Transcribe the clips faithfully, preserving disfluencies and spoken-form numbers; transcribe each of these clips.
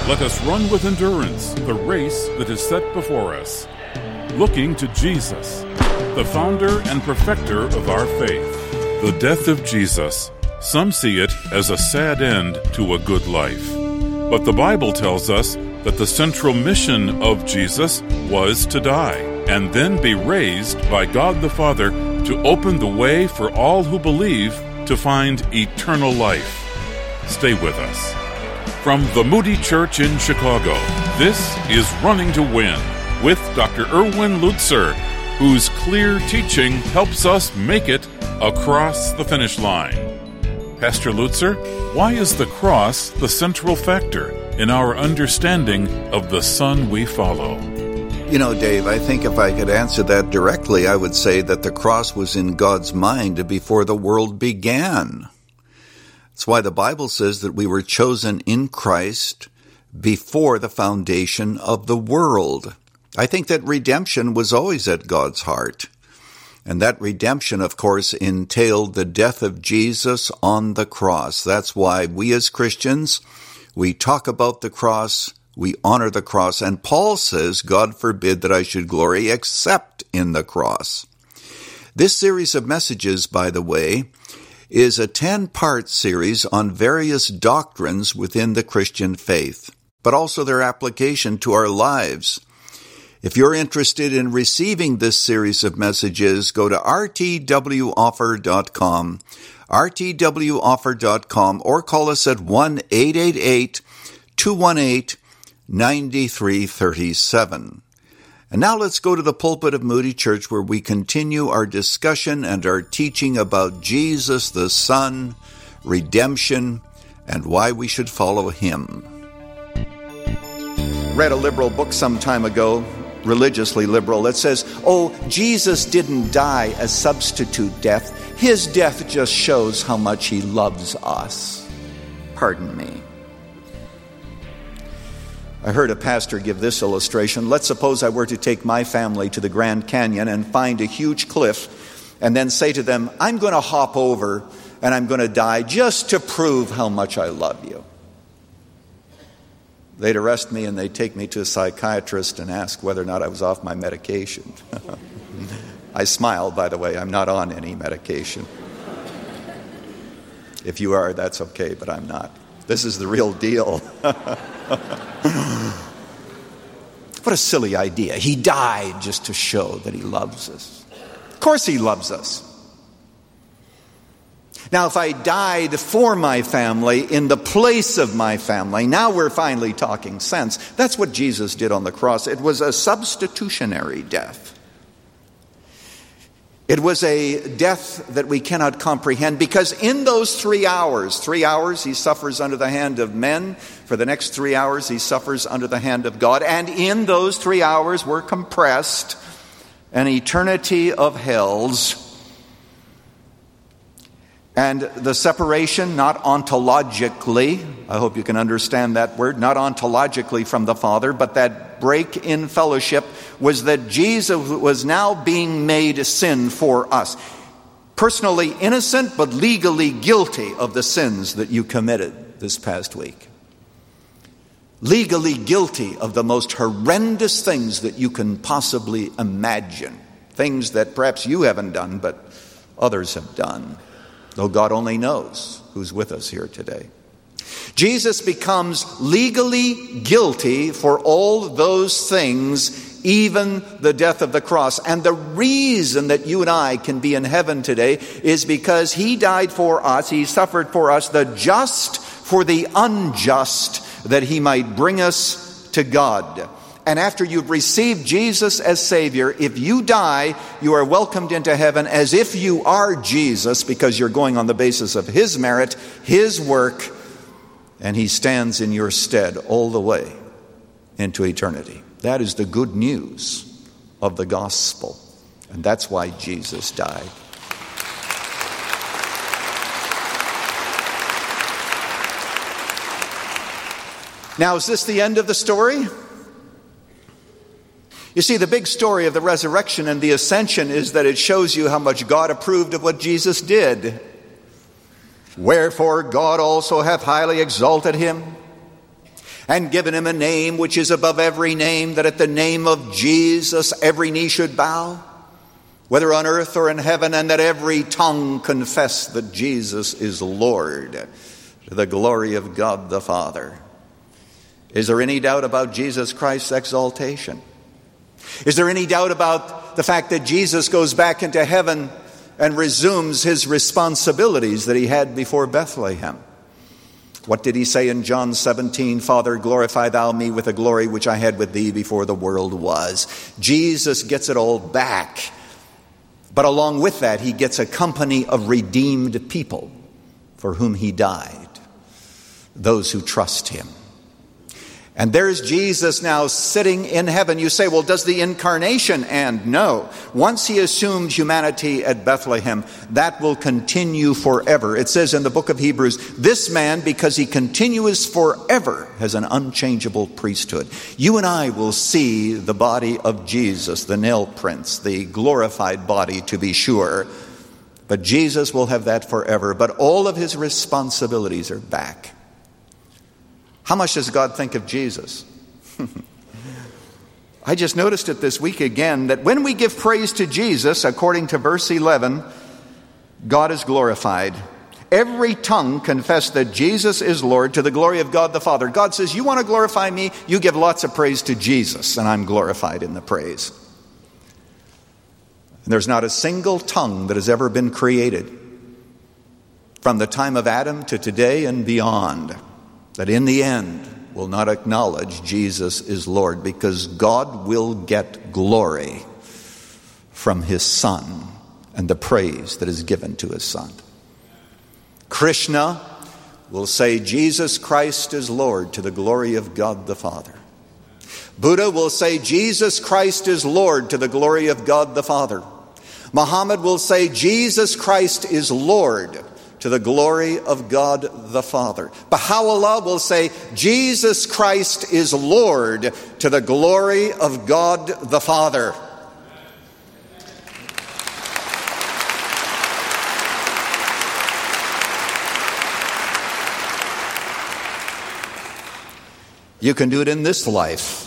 Let us run with endurance the race that is set before us, looking to Jesus, the founder and perfecter of our faith. The death of Jesus. Some see it as a sad end to a good life. But the Bible tells us that the central mission of Jesus was to die and then be raised by God the Father to open the way for all who believe to find eternal life. Stay with us. From the Moody Church in Chicago, this is Running to Win with Doctor Erwin Lutzer, whose clear teaching helps us make it across the finish line. Pastor Lutzer, why is the cross the central factor in our understanding of the Son we follow? You know, Dave, I think if I could answer that directly, I would say that the cross was in God's mind before the world began. That's why the Bible says that we were chosen in Christ before the foundation of the world. I think that redemption was always at God's heart. And that redemption, of course, entailed the death of Jesus on the cross. That's why we as Christians, we talk about the cross, we honor the cross. And Paul says, God forbid that I should glory except in the cross. This series of messages, by the way, is a ten-part series on various doctrines within the Christian faith, but also their application to our lives. If you're interested in receiving this series of messages, go to r t w offer dot com, r t w offer dot com, or call us at one eight eight eight, two one eight, nine three three seven. And now let's go to the pulpit of Moody Church, where we continue our discussion and our teaching about Jesus the Son, redemption, and why we should follow him. Read a liberal book some time ago, religiously liberal, that says, oh, Jesus didn't die a substitute death. His death just shows how much he loves us. Pardon me. I heard a pastor give this illustration. Let's suppose I were to take my family to the Grand Canyon and find a huge cliff and then say to them, I'm going to hop over and I'm going to die just to prove how much I love you. They'd arrest me and they'd take me to a psychiatrist and ask whether or not I was off my medication. I smiled, by the way. I'm not on any medication. If you are, that's okay, but I'm not. This is the real deal. What a silly idea. He died just to show that he loves us. Of course he loves us. Now, if I died for my family in the place of my family, now we're finally talking sense. That's what Jesus did on the cross. It was a substitutionary death. It was a death that we cannot comprehend, because in those three hours, three hours he suffers under the hand of men. For the next three hours he suffers under the hand of God. And in those three hours were compressed an eternity of hells. And the separation, not ontologically, I hope you can understand that word, not ontologically from the Father, but that break in fellowship was that Jesus was now being made sin for us. Personally innocent, but legally guilty of the sins that you committed this past week. Legally guilty of the most horrendous things that you can possibly imagine. Things that perhaps you haven't done, but others have done. Though God only knows who's with us here today. Jesus becomes legally guilty for all those things, even the death of the cross. And the reason that you and I can be in heaven today is because he died for us, he suffered for us, the just for the unjust, that he might bring us to God. And after you've received Jesus as Savior, if you die, you are welcomed into heaven as if you are Jesus, because you're going on the basis of his merit, his work, and he stands in your stead all the way into eternity. That is the good news of the gospel. And that's why Jesus died. Now, is this the end of the story? You see, the big story of the resurrection and the ascension is that it shows you how much God approved of what Jesus did. Wherefore God also hath highly exalted him, and given him a name which is above every name, that at the name of Jesus every knee should bow, whether on earth or in heaven, and that every tongue confess that Jesus is Lord, to the glory of God the Father. Is there any doubt about Jesus Christ's exaltation? Is there any doubt about the fact that Jesus goes back into heaven and resumes his responsibilities that he had before Bethlehem? What did he say in John seventeen? Father, glorify thou me with the glory which I had with thee before the world was. Jesus gets it all back. But along with that, he gets a company of redeemed people for whom he died, those who trust him. And there's Jesus now sitting in heaven. You say, well, does the incarnation end? No. Once he assumed humanity at Bethlehem, that will continue forever. It says in the book of Hebrews, this man, because he continues forever, has an unchangeable priesthood. You and I will see the body of Jesus, the nail prints, the glorified body to be sure. But Jesus will have that forever. But all of his responsibilities are back. How much does God think of Jesus? I just noticed it this week again, that when we give praise to Jesus, according to verse eleven, God is glorified. Every tongue confess that Jesus is Lord, to the glory of God the Father. God says, you want to glorify me? You give lots of praise to Jesus, and I'm glorified in the praise. And there's not a single tongue that has ever been created from the time of Adam to today and beyond that in the end will not acknowledge Jesus is Lord, because God will get glory from his Son and the praise that is given to his Son. Krishna will say Jesus Christ is Lord, to the glory of God the Father. Buddha will say Jesus Christ is Lord, to the glory of God the Father. Muhammad will say Jesus Christ is Lord, to the glory of God the Father. Baha'u'llah will say, Jesus Christ is Lord, to the glory of God the Father. You can do it in this life.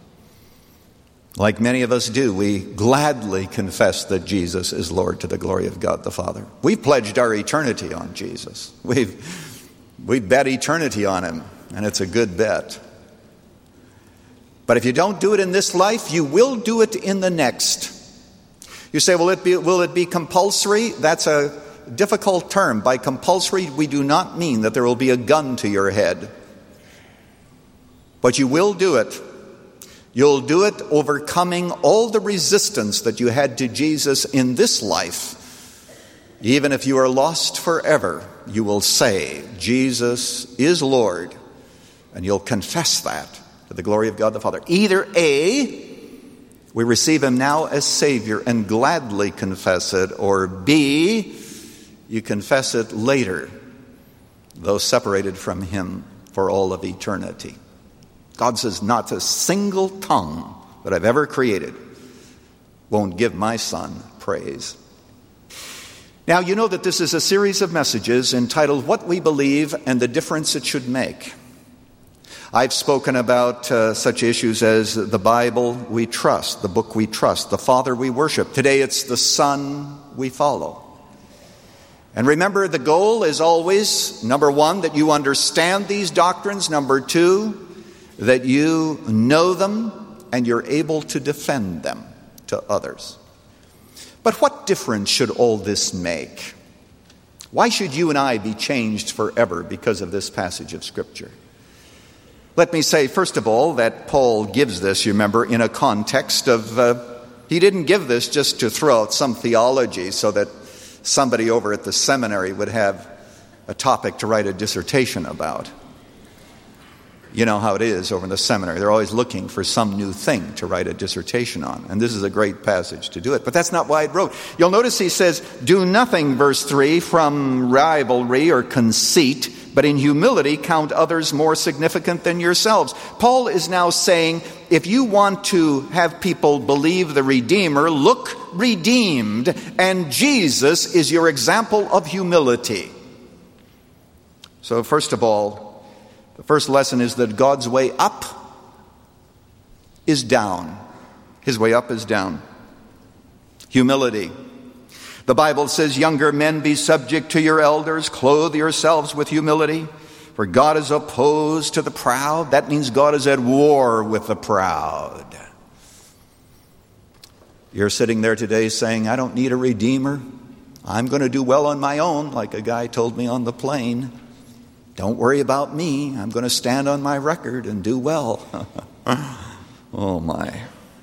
Like many of us do, we gladly confess that Jesus is Lord, to the glory of God the Father. We've pledged our eternity on Jesus. We've, we've bet eternity on him, and it's a good bet. But if you don't do it in this life, you will do it in the next. You say, will it be, will it be compulsory? That's a difficult term. By compulsory, we do not mean that there will be a gun to your head. But you will do it. You'll do it overcoming all the resistance that you had to Jesus in this life. Even if you are lost forever, you will say, Jesus is Lord, and you'll confess that to the glory of God the Father. Either A, we receive him now as Savior and gladly confess it, or B, you confess it later, though separated from him for all of eternity. God says, not a single tongue that I've ever created won't give my Son praise. Now, you know that this is a series of messages entitled What We Believe and the Difference It Should Make. I've spoken about uh, such issues as the Bible we trust, the book we trust, the Father we worship. Today it's the Son we follow. And remember, the goal is always, number one, that you understand these doctrines. Number two, that you know them and you're able to defend them to others. But what difference should all this make? Why should you and I be changed forever because of this passage of Scripture? Let me say, first of all, that Paul gives this, you remember, in a context of, uh, he didn't give this just to throw out some theology so that somebody over at the seminary would have a topic to write a dissertation about. You know how it is over in the seminary. They're always looking for some new thing to write a dissertation on. And this is a great passage to do it. But that's not why it wrote. You'll notice he says, do nothing, verse three, from rivalry or conceit, but in humility count others more significant than yourselves. Paul is now saying, if you want to have people believe the Redeemer, look redeemed. And Jesus is your example of humility. So first of all, The first lesson is that God's way up is down. His way up is down. Humility. The Bible says, younger men, be subject to your elders, clothe yourselves with humility, for God is opposed to the proud. That means God is at war with the proud. You're sitting there today saying, I don't need a redeemer. I'm going to do well on my own, like a guy told me on the plane. Don't worry about me. I'm going to stand on my record and do well. Oh my.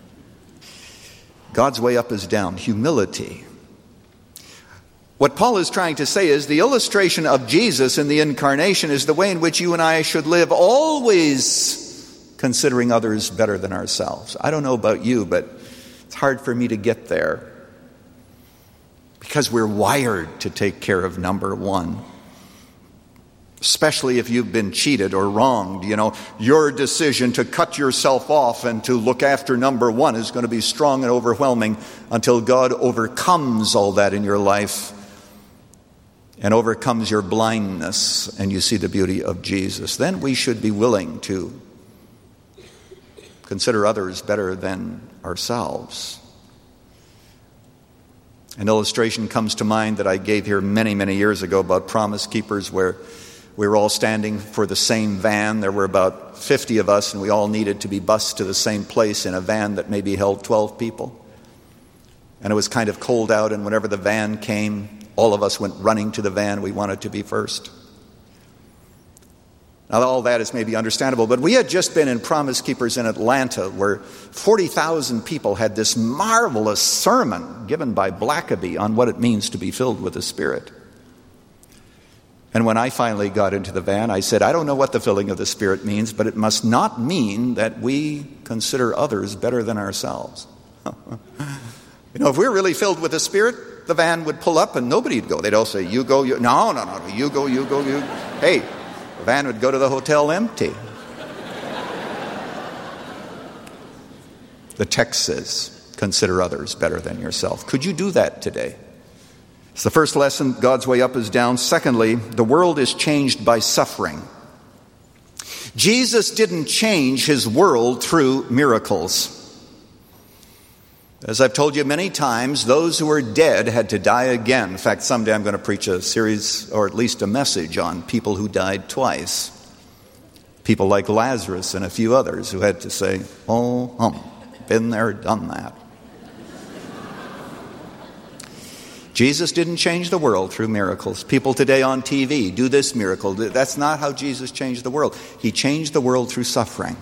God's way up is down. Humility. What Paul is trying to say is the illustration of Jesus in the incarnation is the way in which you and I should live, always considering others better than ourselves. I don't know about you, but it's hard for me to get there because we're wired to take care of number one. Especially if you've been cheated or wronged. You know, your decision to cut yourself off and to look after number one is going to be strong and overwhelming until God overcomes all that in your life and overcomes your blindness and you see the beauty of Jesus. Then we should be willing to consider others better than ourselves. An illustration comes to mind that I gave here many, many years ago about Promise Keepers, where we were all standing for the same van. There were about fifty of us, and we all needed to be bused to the same place in a van that maybe held twelve people. And it was kind of cold out, and whenever the van came, all of us went running to the van. We wanted to be first. Now, all that is maybe understandable, but we had just been in Promise Keepers in Atlanta, where forty thousand people had this marvelous sermon given by Blackaby on what it means to be filled with the Spirit. And when I finally got into the van, I said, I don't know what the filling of the Spirit means, but it must not mean that we consider others better than ourselves. You know, if we were really filled with the Spirit, the van would pull up and nobody would go. They'd all say, you go, you... No, no, no, you go, you go, you... Hey, the van would go to the hotel empty. The text says, consider others better than yourself. Could you do that today? It's the first lesson, God's way up is down. Secondly, the world is changed by suffering. Jesus didn't change his world through miracles. As I've told you many times, those who were dead had to die again. In fact, someday I'm going to preach a series, or at least a message, on people who died twice. People like Lazarus and a few others who had to say, oh, hum, been there, done that. Jesus didn't change the world through miracles. People today on T V do this miracle. That's not how Jesus changed the world. He changed the world through suffering.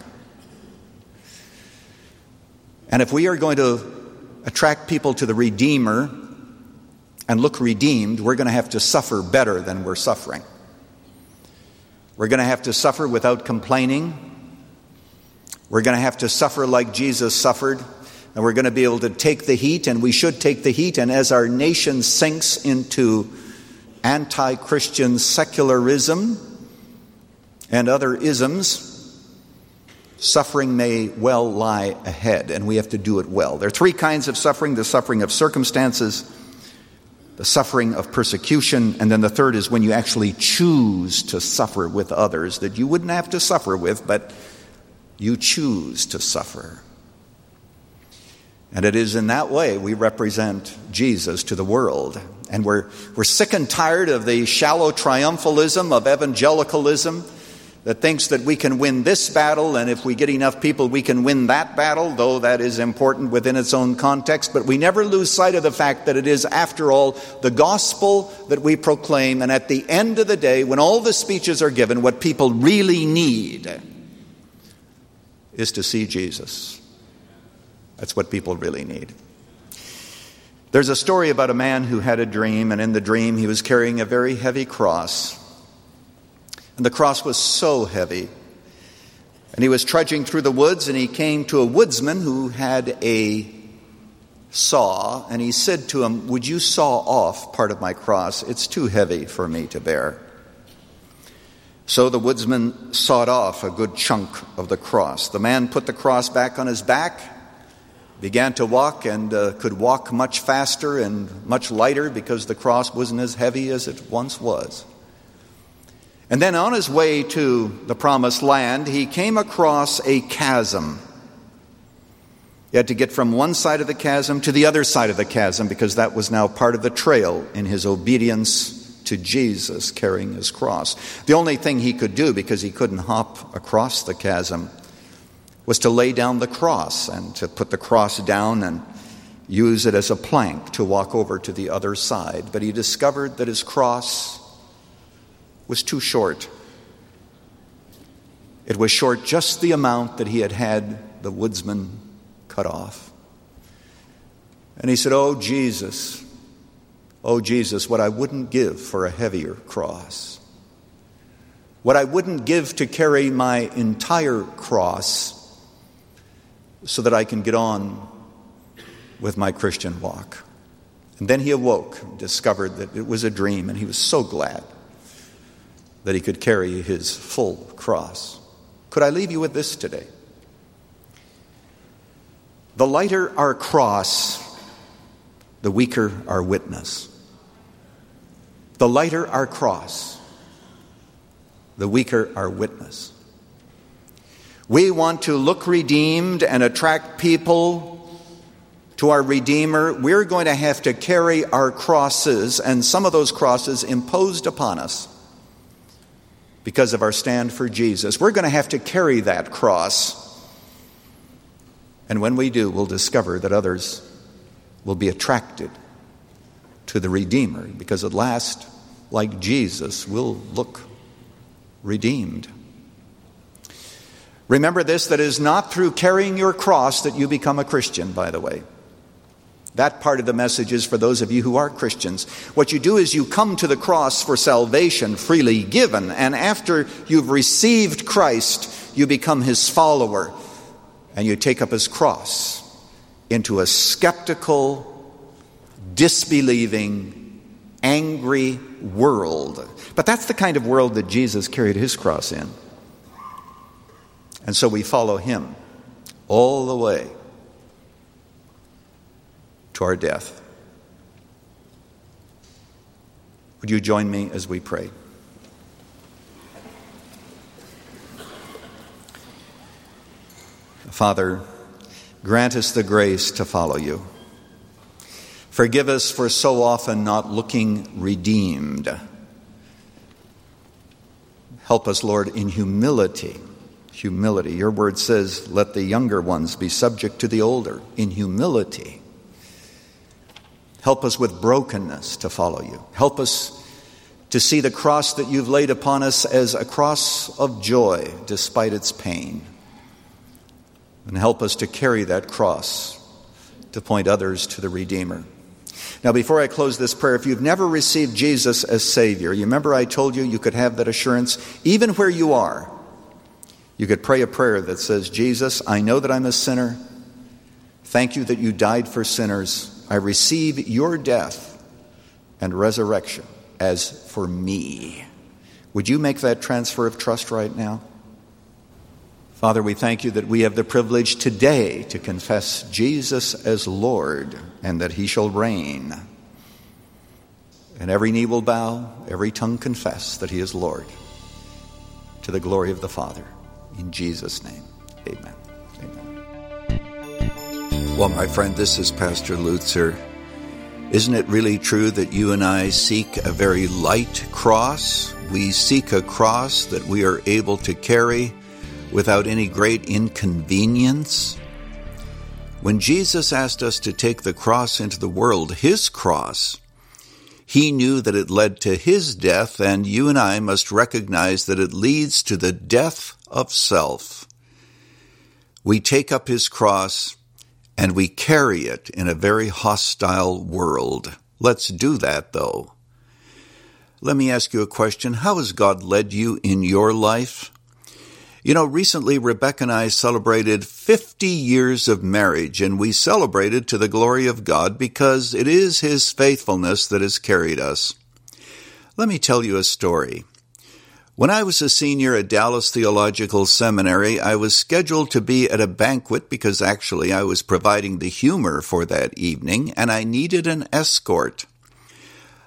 And if we are going to attract people to the Redeemer and look redeemed, we're going to have to suffer better than we're suffering. We're going to have to suffer without complaining. We're going to have to suffer like Jesus suffered. And we're going to be able to take the heat, and we should take the heat. And as our nation sinks into anti-Christian secularism and other isms, suffering may well lie ahead, and we have to do it well. There are three kinds of suffering: the suffering of circumstances, the suffering of persecution, and then the third is when you actually choose to suffer with others that you wouldn't have to suffer with, but you choose to suffer. And it is in that way we represent Jesus to the world. And we're, we're sick and tired of the shallow triumphalism of evangelicalism that thinks that we can win this battle, and if we get enough people, we can win that battle, though that is important within its own context. But we never lose sight of the fact that it is, after all, the gospel that we proclaim. And at the end of the day, when all the speeches are given, what people really need is to see Jesus. That's what people really need. There's a story about a man who had a dream, and in the dream he was carrying a very heavy cross. And the cross was so heavy. And he was trudging through the woods, and he came to a woodsman who had a saw, and he said to him, "Would you saw off part of my cross? It's too heavy for me to bear." So the woodsman sawed off a good chunk of the cross. The man put the cross back on his back, began to walk, and uh, could walk much faster and much lighter because the cross wasn't as heavy as it once was. And then on his way to the promised land, he came across a chasm. He had to get from one side of the chasm to the other side of the chasm because that was now part of the trail in his obedience to Jesus carrying his cross. The only thing he could do, because he couldn't hop across the chasm, was to lay down the cross and to put the cross down and use it as a plank to walk over to the other side. But he discovered that his cross was too short. It was short just the amount that he had had the woodsman cut off. And he said, "Oh, Jesus, oh, Jesus, what I wouldn't give for a heavier cross. What I wouldn't give to carry my entire cross so that I can get on with my Christian walk." And then he awoke and discovered that it was a dream, and he was so glad that he could carry his full cross. Could I leave you with this today? The lighter our cross, the weaker our witness. The lighter our cross, the weaker our witness. We want to look redeemed and attract people to our Redeemer. We're going to have to carry our crosses, and some of those crosses imposed upon us because of our stand for Jesus. We're going to have to carry that cross. And when we do, we'll discover that others will be attracted to the Redeemer, because at last, like Jesus, we'll look redeemed. Remember this, that it is not through carrying your cross that you become a Christian, by the way. That part of the message is for those of you who are Christians. What you do is you come to the cross for salvation freely given, and after you've received Christ, you become his follower, and you take up his cross into a skeptical, disbelieving, angry world. But that's the kind of world that Jesus carried his cross in. And so we follow him all the way to our death. Would you join me as we pray? Father, grant us the grace to follow you. Forgive us for so often not looking redeemed. Help us, Lord, in humility. Humility. Your word says, let the younger ones be subject to the older. In humility. Help us with brokenness to follow you. Help us to see the cross that you've laid upon us as a cross of joy despite its pain. And help us to carry that cross to point others to the Redeemer. Now, before I close this prayer, if you've never received Jesus as Savior, you remember I told you you could have that assurance even where you are. You could pray a prayer that says, Jesus, I know that I'm a sinner. Thank you that you died for sinners. I receive your death and resurrection as for me. Would you make that transfer of trust right now? Father, we thank you that we have the privilege today to confess Jesus as Lord and that he shall reign. And every knee will bow, every tongue confess that he is Lord, to the glory of the Father. In Jesus' name, amen. Amen. Well, my friend, this is Pastor Lutzer. Isn't it really true that you and I seek a very light cross? We seek a cross that we are able to carry without any great inconvenience. When Jesus asked us to take the cross into the world, his cross, he knew that it led to his death, and you and I must recognize that it leads to the death of self. We take up his cross and we carry it in a very hostile world. Let's do that, though. Let me ask you a question. How has God led you in your life? You know, recently Rebecca and I celebrated fifty years of marriage, and we celebrated to the glory of God because it is his faithfulness that has carried us. Let me tell you a story. When I was a senior at Dallas Theological Seminary, I was scheduled to be at a banquet because actually I was providing the humor for that evening, and I needed an escort.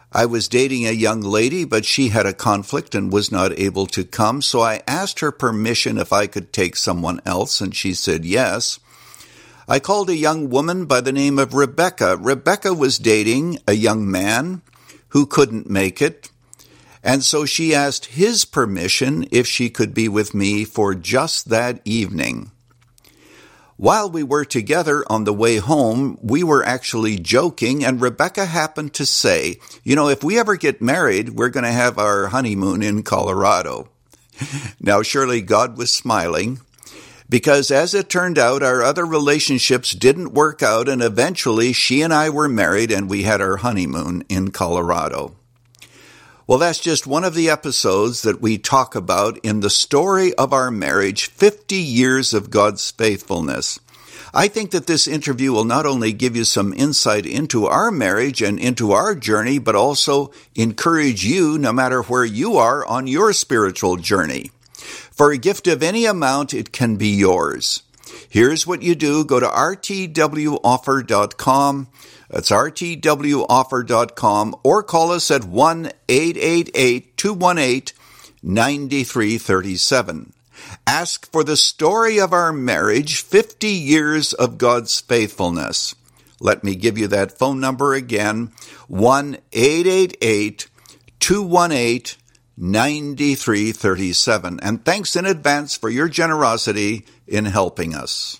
I was dating a young lady, but she had a conflict and was not able to come, so I asked her permission if I could take someone else, and she said yes. I called a young woman by the name of Rebecca. Rebecca was dating a young man who couldn't make it, and so she asked his permission if she could be with me for just that evening. While we were together on the way home, we were actually joking, and Rebecca happened to say, you know, if we ever get married, we're going to have our honeymoon in Colorado. Now, surely God was smiling, because as it turned out, our other relationships didn't work out, and eventually she and I were married, and we had our honeymoon in Colorado. Well, that's just one of the episodes that we talk about in the story of our marriage, fifty years of God's faithfulness. I think that this interview will not only give you some insight into our marriage and into our journey, but also encourage you, no matter where you are, on your spiritual journey. For a gift of any amount, it can be yours. Here's what you do. Go to r t w offer dot com. That's r t w offer dot com, or call us at one eight eight eight, two one eight, nine three three seven. Ask for the story of our marriage, fifty years of God's faithfulness. Let me give you that phone number again, one eight eight eight, two one eight, nine three three seven. And thanks in advance for your generosity in helping us.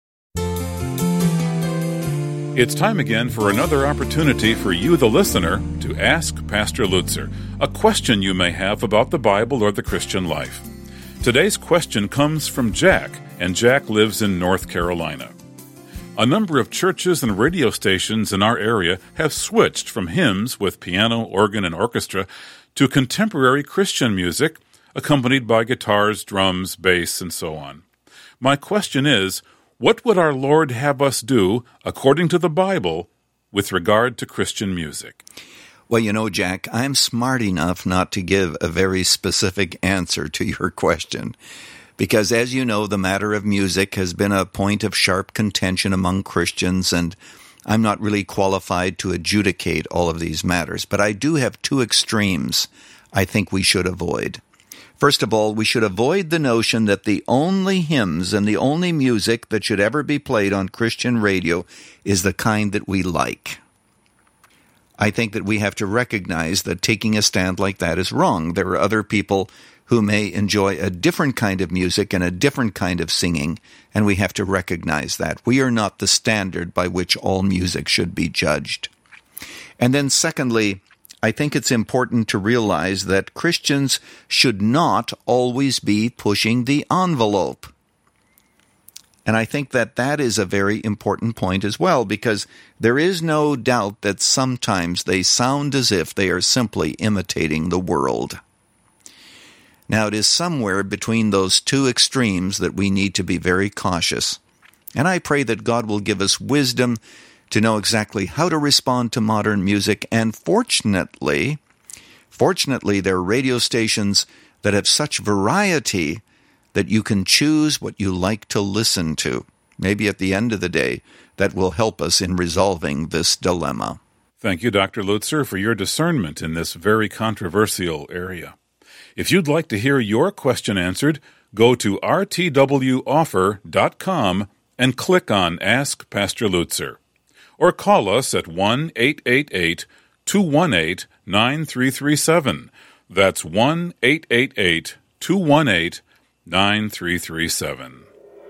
It's time again for another opportunity for you, the listener, to ask Pastor Lutzer a question you may have about the Bible or the Christian life. Today's question comes from Jack, and Jack lives in North Carolina. A number of churches and radio stations in our area have switched from hymns with piano, organ, and orchestra to contemporary Christian music, accompanied by guitars, drums, bass, and so on. My question is, what would our Lord have us do, according to the Bible, with regard to Christian music? Well, you know, Jack, I'm smart enough not to give a very specific answer to your question, because as you know, the matter of music has been a point of sharp contention among Christians, and I'm not really qualified to adjudicate all of these matters. But I do have two extremes I think we should avoid. First of all, we should avoid the notion that the only hymns and the only music that should ever be played on Christian radio is the kind that we like. I think that we have to recognize that taking a stand like that is wrong. There are other people who may enjoy a different kind of music and a different kind of singing, and we have to recognize that. We are not the standard by which all music should be judged. And then secondly, I think it's important to realize that Christians should not always be pushing the envelope. And I think that that is a very important point as well, because there is no doubt that sometimes they sound as if they are simply imitating the world. Now, it is somewhere between those two extremes that we need to be very cautious. And I pray that God will give us wisdom to know exactly how to respond to modern music. And fortunately, fortunately, there are radio stations that have such variety that you can choose what you like to listen to. Maybe at the end of the day, that will help us in resolving this dilemma. Thank you, Doctor Lutzer, for your discernment in this very controversial area. If you'd like to hear your question answered, go to r t w offer dot com and click on Ask Pastor Lutzer. Or call us at one eight eight eight, two one eight, nine three three seven. That's one eight eight eight, two one eight, nine three three seven.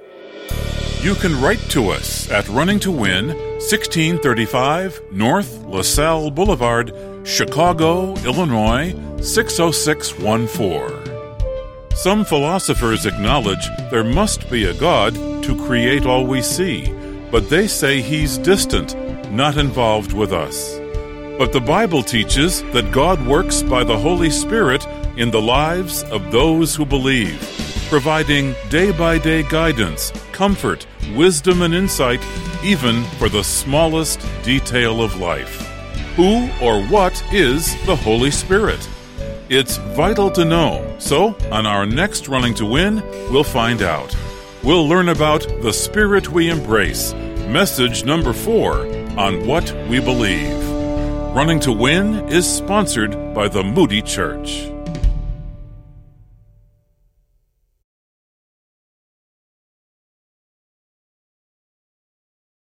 You can write to us at Running to Win, sixteen thirty-five North LaSalle Boulevard, Chicago, Illinois, six oh six one four. Some philosophers acknowledge there must be a God to create all we see, but they say he's distant, not involved with us. But the Bible teaches that God works by the Holy Spirit in the lives of those who believe, providing day-by-day guidance, comfort, wisdom, and insight, even for the smallest detail of life. Who or what is the Holy Spirit? It's vital to know, so on our next Running to Win, we'll find out. We'll learn about the Spirit we embrace, message number four on what we believe. Running to Win is sponsored by the Moody Church.